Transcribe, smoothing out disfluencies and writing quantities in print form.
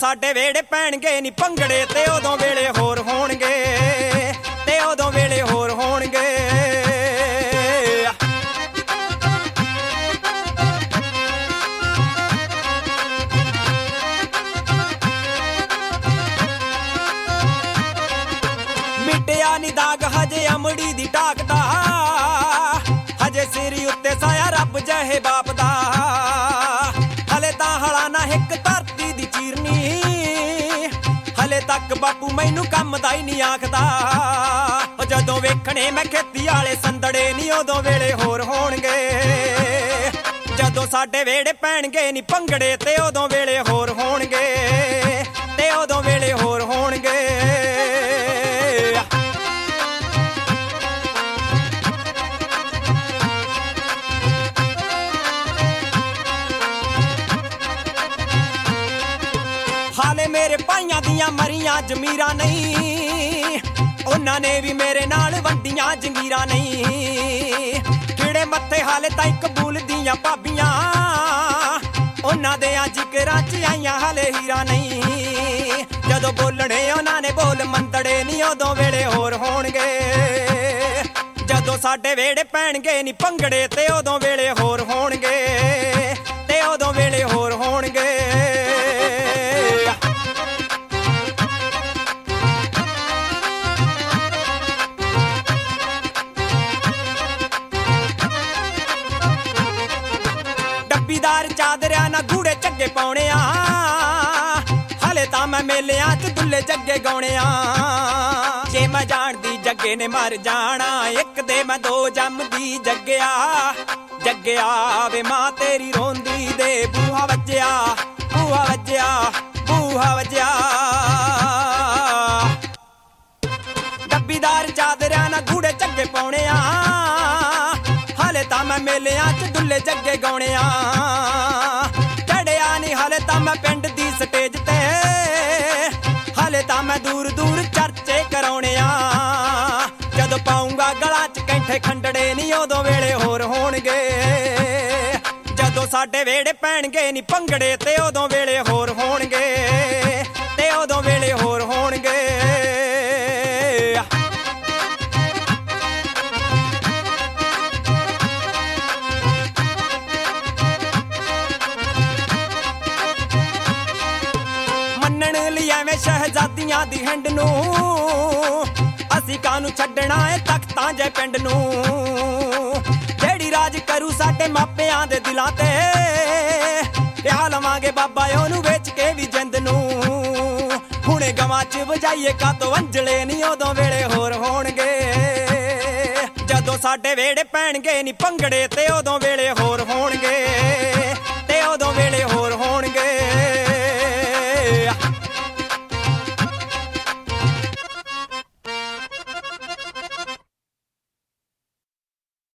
ਸਾਡੇ ਵੇੜੇ ਪੈਣਗੇ ਨੀ ਭੰਗੜੇ ਤੇ ਉਦੋਂ ਵੇਲੇ ਹੋਰ ਹੋਣਗੇ ਤੇ ਉਦੋਂ ਵੇਲੇ ਹੋਰ ਹੋਣਗੇ। ਮਿਟਿਆ ਨੀ ਦਾਗ ਹਜੇ ਅਮੜੀ ਦੀ ਢਾਕ ਦਾ, ਹਜੇ ਸਿਰ ਉੱਤੇ ਸਾਇਆ ਰੱਬ ਜਿਹੇ ਬਾਪ ਦਾ। ਹਲੇ ਤਾਂ ਹਲਾ ਨਾ ਇੱਕ ਧਰਤੀ ਦੀ ਚੀਰਨੀ, ਹਲੇ ਤੱਕ ਬਾਪੂ ਮੈਨੂੰ ਕੰਮ ਦਾ ਹੀ ਨਹੀਂ ਆਖਦਾ। ਜਦੋਂ ਵੇਖਣੇ ਮੈਂ ਖੇਤੀ ਵਾਲੇ ਸੰਦੜੇ ਨੀ ਉਦੋਂ ਵੇਲੇ ਹੋਰ ਹੋਣਗੇ। ਜਦੋਂ ਸਾਡੇ ਵੇੜੇ ਪੈਣਗੇ ਨੀ ਭੰਗੜੇ ਤੇ ਉਦੋਂ ਵੇਲੇ ਹੋਰ ਹੋਣਗੇ ਤੇ ਉਦੋਂ ਵੇਲੇ ਹੋਰ ਹੋਣਗੇ। ਹਾਲੇ ਮੇਰੇ ਭਾਈਆਂ ਦੀਆਂ ਮਰੀਆਂ ਜ਼ਮੀਰਾਂ ਨਹੀਂ, ਉਹਨਾਂ ਨੇ ਵੀ ਮੇਰੇ ਨਾਲ ਵੰਡੀਆਂ ਜੰਗੀਰਾਂ ਨਹੀਂ। ਕਿਹੜੇ ਮੱਥੇ ਹਾਲੇ ਤਾਈਂ ਕਬੂਲ ਦੀਆਂ ਭਾਬੀਆਂ, ਉਹਨਾਂ ਦੇ ਜ਼ਿਕਰਾਂ ਚ ਆਈਆਂ ਹਾਲੇ ਹੀਰਾ ਨਹੀਂ। ਜਦੋਂ ਬੋਲਣੇ ਉਹਨਾਂ ਨੇ ਬੋਲ ਮੰਦੜੇ ਨੀ ਉਦੋਂ ਵੇਲੇ ਹੋਰ ਹੋਣਗੇ। ਜਦੋਂ ਸਾਡੇ ਵੇੜੇ ਪੈਣਗੇ ਨੀ ਭੰਗੜੇ ਤੇ ਉਦੋਂ ਵੇਲੇ ਹੋਰ ਹੋਣਗੇ ਤੇ ਉਦੋਂ ਵੇਲੇ ਹੋਰ ਹੋਣਗੇ। ਡੱਬੀਦਾਰ ਚਾਦਰਿਆਂ ਨਾ ਗੂੜੇ ਝੱਗੇ ਪਾਉਣੇ ਆ, ਹਲੇ ਤਾਂ ਮੈਂ ਮੇਲਿਆਂ ਚ ਦੁੱਲੇ ਜੱਗੇ ਗਾਉਣੇ ਆ। ਜੇ ਮੈਂ ਜਾਣਦੀ ਜੱਗੇ ਨੇ ਮਰ ਜਾਣਾ, ਇੱਕ ਦੇ ਮੈਂ ਦੋ ਜੰਮਦੀ ਜੱਗਿਆ। ਜੱਗਿਆ ਵੇ ਮਾਂ ਤੇਰੀ ਰੋਂਦੀ ਦੇ ਬੂਹਾ ਵੱਜਿਆ, ਬੂਹਾ ਵੱਜਿਆ, ਬੂਹਾ ਵੱਜਿਆ। ਡੱਬੀਦਾਰ ਚਾਦਰਿਆਂ ਨਾ ਗੂੜੇ ਝੱਗੇ ਪਾਉਣੇ ਆ, ਹਲੇ ਤਾਂ ਮੈਂ ਮੇਲਿਆਂ ਚ ਦੁੱਲੇ ਜੱਗੇ ਗਾਉਣੇ ਆ। ਚੜਿਆ ਨੀ ਹਲੇ ਤਾਂ ਮੈਂ ਪਿੰਡ ਦੀ ਸਟੇਜ ਤੇ, ਹਲੇ ਤਾਂ ਮੈਂ ਦੂਰ ਦੂਰ ਚਰਚੇ ਕਰਾਉਣੇ ਆ। ਜਦੋਂ ਪਾਉਂਗਾ ਗਲਾਂ ਚ ਕੈਂਠੇ ਖੰਡੜੇ ਨੀ ਉਦੋਂ ਵੇਲੇ ਹੋਰ ਹੋਣਗੇ। ਜਦੋਂ ਸਾਡੇ ਵੇੜੇ ਪੈਣਗੇ ਨੀ ਭੰਗੜੇ ਤੇ ਉਦੋਂ ਵੇਲੇ ਹੋਰ ਹੋਣਗੇ ਤੇ ਉਦੋਂ ਵੇਲੇ ਹੋਰ ਹੋਣਗੇ। ਮੰਨਣ ਲਈ ਐਵੇਂ ਸ਼ਹਿਜ਼ਾਦੀਆਂ ਦੀ ਹਿੰਡ ਨੂੰ, ਅਸੀਂ ਕਾਹਨੂੰ ਛੱਡਣਾ ਏ ਤਖਤਾਂ ਜੇ ਪਿੰਡ ਨੂੰ। ਜਿਹੜੀ ਰਾਜ ਕਰੂ ਸਾਡੇ ਮਾਪਿਆਂ ਦੇ ਦਿਲਾਂ ਤੇ, ਵਿਆਹ ਲਵਾਂਗੇ ਬਾਬਾ ਉਹਨੂੰ ਵੇਚ ਕੇ ਵੀ ਜਿੰਦ ਨੂੰ। ਹੁਣੇ ਗਵਾਂ ਚ ਵਜਾਈਏ ਕਾਤੋਂ ਵੰਜਲੇ ਨੀ ਉਦੋਂ ਵੇਲੇ ਹੋਰ ਹੋਣਗੇ। ਜਦੋਂ ਸਾਡੇ ਵੇੜੇ ਪੈਣਗੇ ਨੀ ਭੰਗੜੇ ਤੇ ਉਦੋਂ ਵੇਲੇ ਹੋਰ ਹੋਣਗੇ